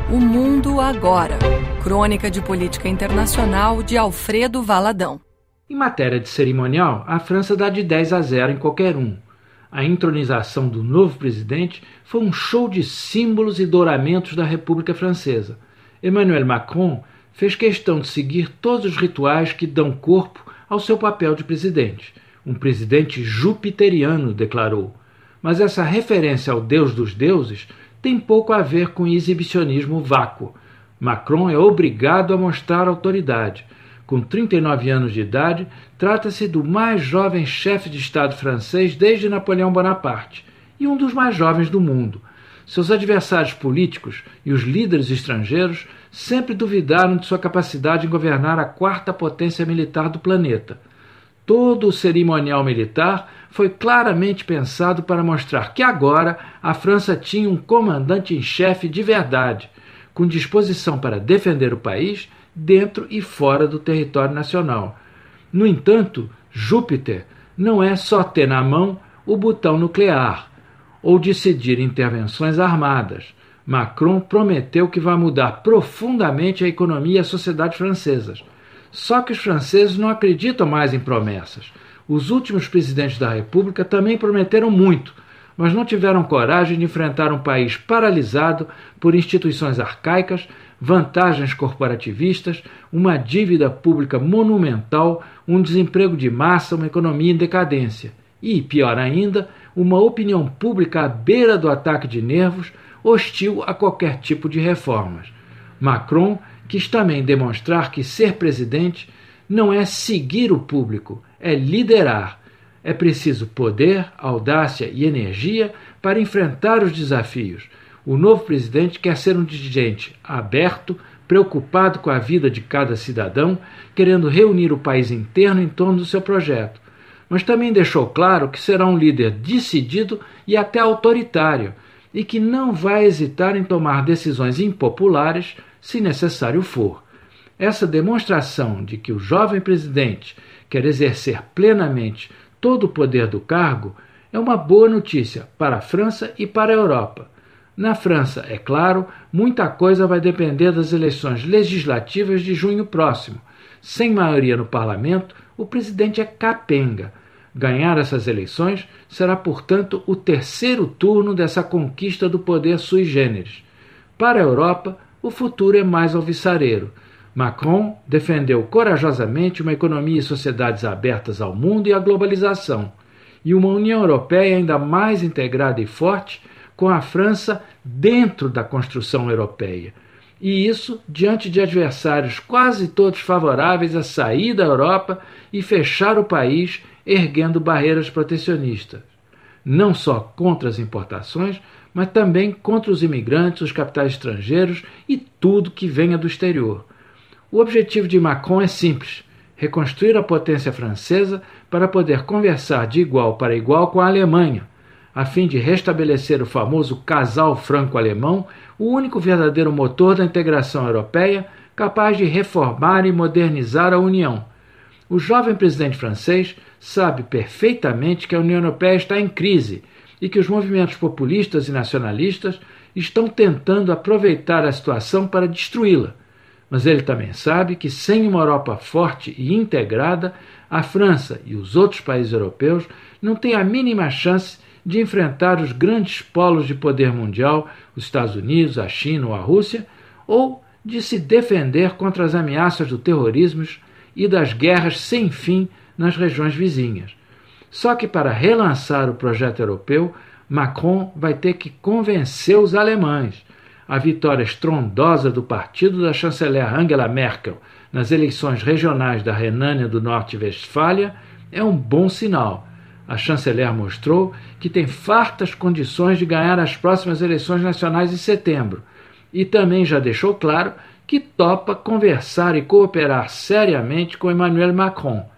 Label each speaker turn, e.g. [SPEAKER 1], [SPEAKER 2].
[SPEAKER 1] O Mundo Agora. Crônica de política internacional de Alfredo Valadão.
[SPEAKER 2] Em matéria de cerimonial, a França dá de 10-0 em qualquer um. A entronização do novo presidente foi um show de símbolos e douramentos da República Francesa. Emmanuel Macron fez questão de seguir todos os rituais que dão corpo ao seu papel de presidente. Um presidente jupiteriano, declarou. Mas essa referência ao Deus dos deuses tem pouco a ver com exibicionismo vácuo. Macron é obrigado a mostrar autoridade. Com 39 anos de idade, trata-se do mais jovem chefe de Estado francês desde Napoleão Bonaparte e um dos mais jovens do mundo. Seus adversários políticos e os líderes estrangeiros sempre duvidaram de sua capacidade em governar a quarta potência militar do planeta. Todo o cerimonial militar foi claramente pensado para mostrar que agora a França tinha um comandante em chefe de verdade, com disposição para defender o país dentro e fora do território nacional. No entanto, Júpiter não é só ter na mão o botão nuclear ou decidir intervenções armadas. Macron prometeu que vai mudar profundamente a economia e a sociedade francesas. Só que os franceses não acreditam mais em promessas. Os últimos presidentes da República também prometeram muito, mas não tiveram coragem de enfrentar um país paralisado por instituições arcaicas, vantagens corporativistas, uma dívida pública monumental, um desemprego de massa, uma economia em decadência e, pior ainda, uma opinião pública à beira do ataque de nervos, hostil a qualquer tipo de reformas. Macron quis também demonstrar que ser presidente não é seguir o público, é liderar. É preciso poder, audácia e energia para enfrentar os desafios. O novo presidente quer ser um dirigente aberto, preocupado com a vida de cada cidadão, querendo reunir o país inteiro em torno do seu projeto. Mas também deixou claro que será um líder decidido e até autoritário, e que não vai hesitar em tomar decisões impopulares, se necessário for. Essa demonstração de que o jovem presidente quer exercer plenamente todo o poder do cargo é uma boa notícia para a França e para a Europa. Na França, é claro, muita coisa vai depender das eleições legislativas de junho próximo. Sem maioria no parlamento, o presidente é capenga. Ganhar essas eleições será, portanto, o terceiro turno dessa conquista do poder sui generis. Para a Europa, o futuro é mais alvissareiro. Macron defendeu corajosamente uma economia e sociedades abertas ao mundo e à globalização, e uma União Europeia ainda mais integrada e forte, com a França dentro da construção europeia. E isso diante de adversários quase todos favoráveis a sair da Europa e fechar o país, erguendo barreiras protecionistas. Não só contra as importações, mas também contra os imigrantes, os capitais estrangeiros e tudo que venha do exterior. O objetivo de Macron é simples: reconstruir a potência francesa para poder conversar de igual para igual com a Alemanha, a fim de restabelecer o famoso casal franco-alemão, o único verdadeiro motor da integração europeia, capaz de reformar e modernizar a União. O jovem presidente francês sabe perfeitamente que a União Europeia está em crise e que os movimentos populistas e nacionalistas estão tentando aproveitar a situação para destruí-la. Mas ele também sabe que sem uma Europa forte e integrada, a França e os outros países europeus não têm a mínima chance de enfrentar os grandes polos de poder mundial, os Estados Unidos, a China ou a Rússia, ou de se defender contra as ameaças do terrorismo e das guerras sem fim nas regiões vizinhas. Só que para relançar o projeto europeu, Macron vai ter que convencer os alemães. A vitória estrondosa do partido da chanceler Angela Merkel nas eleições regionais da Renânia do Norte-Westfália é um bom sinal. A chanceler mostrou que tem fartas condições de ganhar as próximas eleições nacionais em setembro e também já deixou claro que topa conversar e cooperar seriamente com Emmanuel Macron.